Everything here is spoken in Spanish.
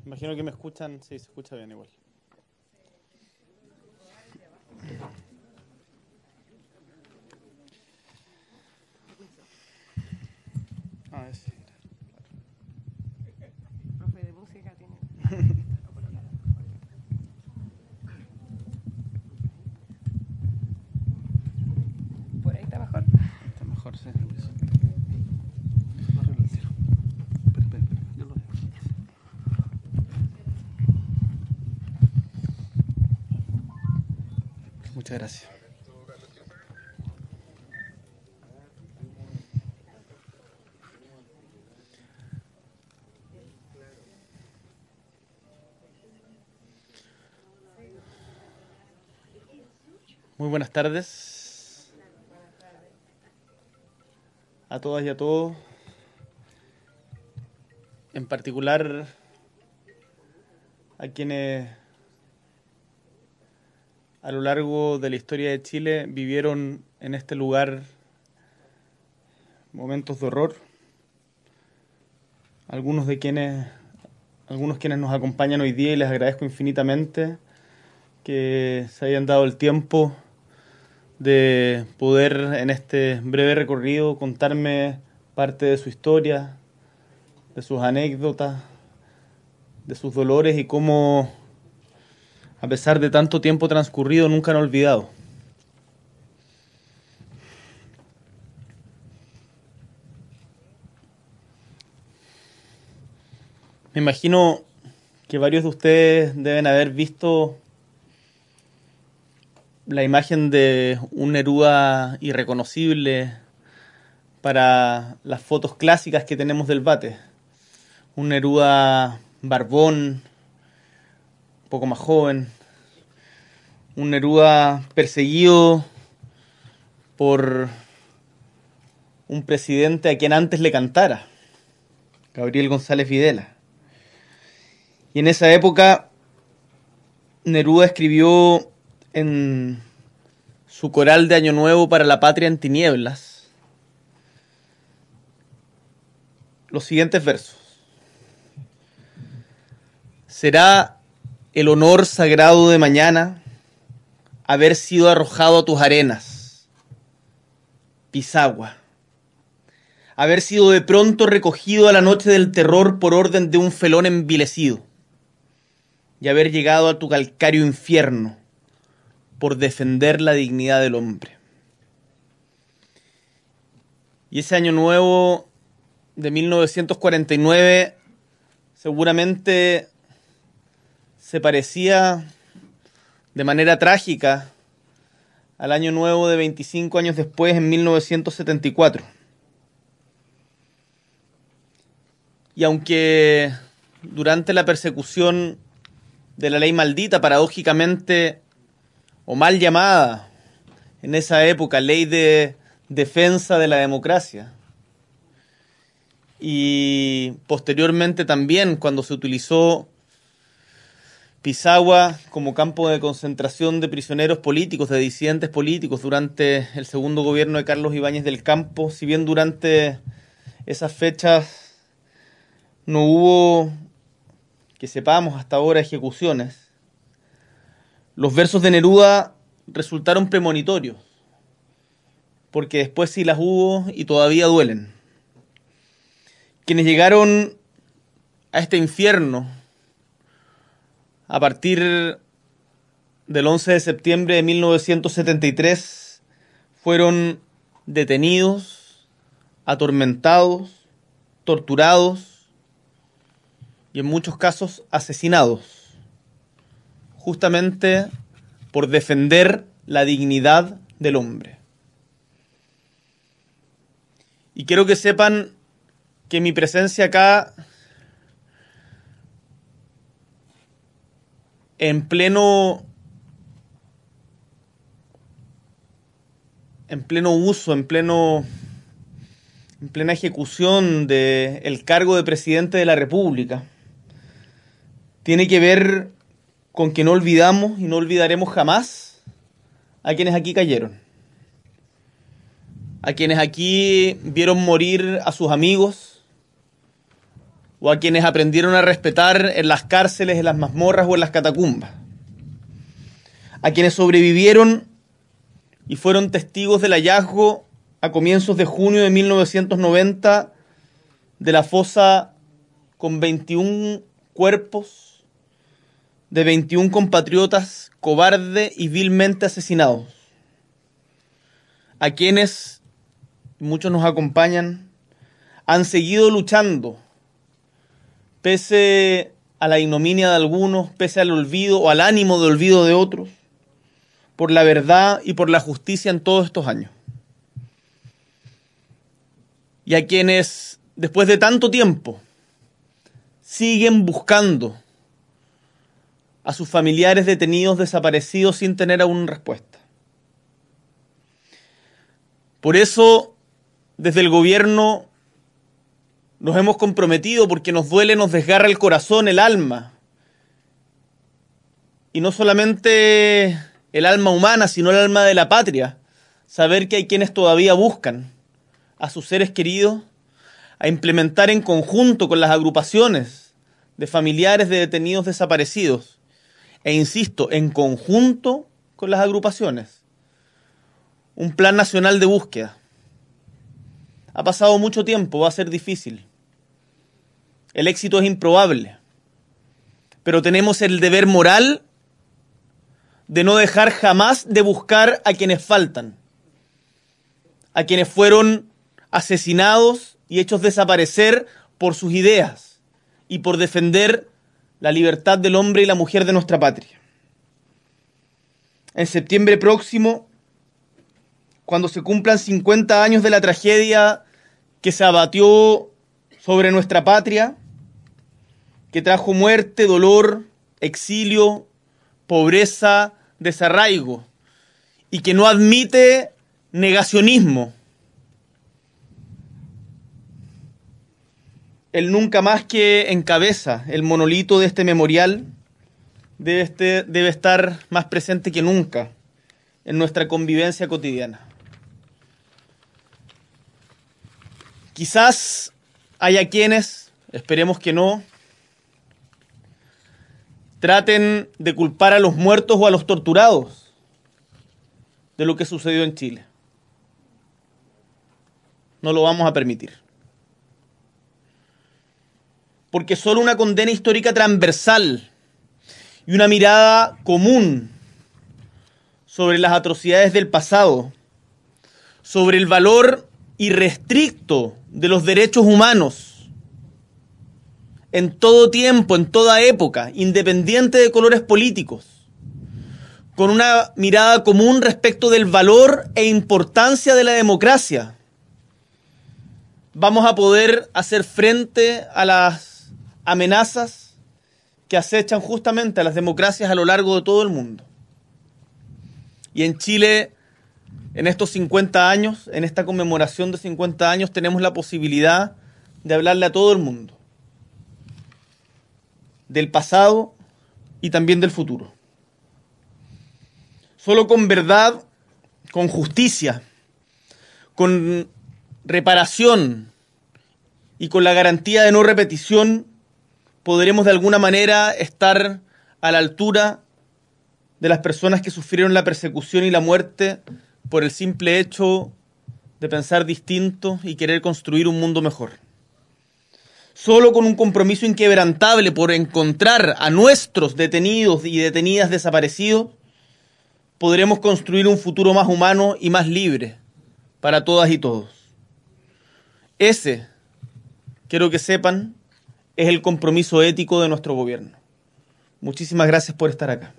Imagino que me escuchan, sí, se escucha bien igual. Sí. Profe de música tiene. Por ahí está mejor. Está mejor, sí. Muchas gracias. Muy buenas tardes a todas y a todos. En particular a quienes a lo largo de la historia de Chile vivieron en este lugar momentos de horror. Algunos quienes nos acompañan hoy día, y les agradezco infinitamente que se hayan dado el tiempo de poder en este breve recorrido contarme parte de su historia, de sus anécdotas, de sus dolores y cómo, a pesar de tanto tiempo transcurrido, nunca han olvidado. Me imagino que varios de ustedes deben haber visto la imagen de un Neruda irreconocible para las fotos clásicas que tenemos del Bate. Un Neruda barbón, un poco más joven. Un Neruda perseguido por un presidente a quien antes le cantara, Gabriel González Videla. Y en esa época Neruda escribió en su coral de Año Nuevo para la Patria en Tinieblas los siguientes versos. Será el honor sagrado de mañana haber sido arrojado a tus arenas, Pisagua. Haber sido de pronto recogido a la noche del terror por orden de un felón envilecido. Y haber llegado a tu calcáreo infierno por defender la dignidad del hombre. Y ese año nuevo de 1949 seguramente se parecía de manera trágica al año nuevo de 25 años después, en 1974. Y aunque durante la persecución de la ley maldita, paradójicamente, o mal llamada en esa época, ley de defensa de la democracia, y posteriormente también cuando se utilizó Pisagua como campo de concentración de prisioneros políticos, de disidentes políticos durante el segundo gobierno de Carlos Ibáñez del Campo, si bien durante esas fechas no hubo, que sepamos hasta ahora, ejecuciones, los versos de Neruda resultaron premonitorios, porque después sí las hubo y todavía duelen. Quienes llegaron a este infierno a partir del 11 de septiembre de 1973 fueron detenidos, atormentados, torturados y en muchos casos asesinados, justamente por defender la dignidad del hombre. Y quiero que sepan que mi presencia acá, en pleno uso, en plena ejecución del cargo de presidente de la República, tiene que ver con que no olvidamos y no olvidaremos jamás a quienes aquí cayeron, a quienes aquí vieron morir a sus amigos, o a quienes aprendieron a respetar en las cárceles, en las mazmorras o en las catacumbas, a quienes sobrevivieron y fueron testigos del hallazgo a comienzos de junio de 1990 de la fosa con 21 cuerpos de 21 compatriotas cobarde y vilmente asesinados, a quienes, muchos nos acompañan, han seguido luchando pese a la ignominia de algunos, pese al olvido o al ánimo de olvido de otros, por la verdad y por la justicia en todos estos años. Y a quienes, después de tanto tiempo, siguen buscando a sus familiares detenidos desaparecidos sin tener aún respuesta. Por eso, desde el gobierno nos hemos comprometido, porque nos duele, nos desgarra el corazón, el alma. Y no solamente el alma humana, sino el alma de la patria. Saber que hay quienes todavía buscan a sus seres queridos, a implementar en conjunto con las agrupaciones de familiares de detenidos desaparecidos, e insisto, en conjunto con las agrupaciones, un plan nacional de búsqueda. Ha pasado mucho tiempo, va a ser difícil. El éxito es improbable, pero tenemos el deber moral de no dejar jamás de buscar a quienes faltan, a quienes fueron asesinados y hechos desaparecer por sus ideas y por defender la libertad del hombre y la mujer de nuestra patria. En septiembre próximo, cuando se cumplan 50 años de la tragedia que se abatió sobre nuestra patria, que trajo muerte, dolor, exilio, pobreza, desarraigo, y que no admite negacionismo. El nunca más que encabeza el monolito de este memorial debe estar más presente que nunca en nuestra convivencia cotidiana. Quizás haya quienes, esperemos que no, traten de culpar a los muertos o a los torturados de lo que sucedió en Chile. No lo vamos a permitir. Porque solo una condena histórica transversal y una mirada común sobre las atrocidades del pasado, sobre el valor irrestricto de los derechos humanos, en todo tiempo, en toda época, independiente de colores políticos, con una mirada común respecto del valor e importancia de la democracia, vamos a poder hacer frente a las amenazas que acechan justamente a las democracias a lo largo de todo el mundo. Y en Chile, en estos 50 años, en esta conmemoración de 50 años, tenemos la posibilidad de hablarle a todo el mundo, del pasado y también del futuro. Solo con verdad, con justicia, con reparación y con la garantía de no repetición, podremos de alguna manera estar a la altura de las personas que sufrieron la persecución y la muerte por el simple hecho de pensar distinto y querer construir un mundo mejor. Solo con un compromiso inquebrantable por encontrar a nuestros detenidos y detenidas desaparecidos, podremos construir un futuro más humano y más libre para todas y todos. Ese, quiero que sepan, es el compromiso ético de nuestro gobierno. Muchísimas gracias por estar acá.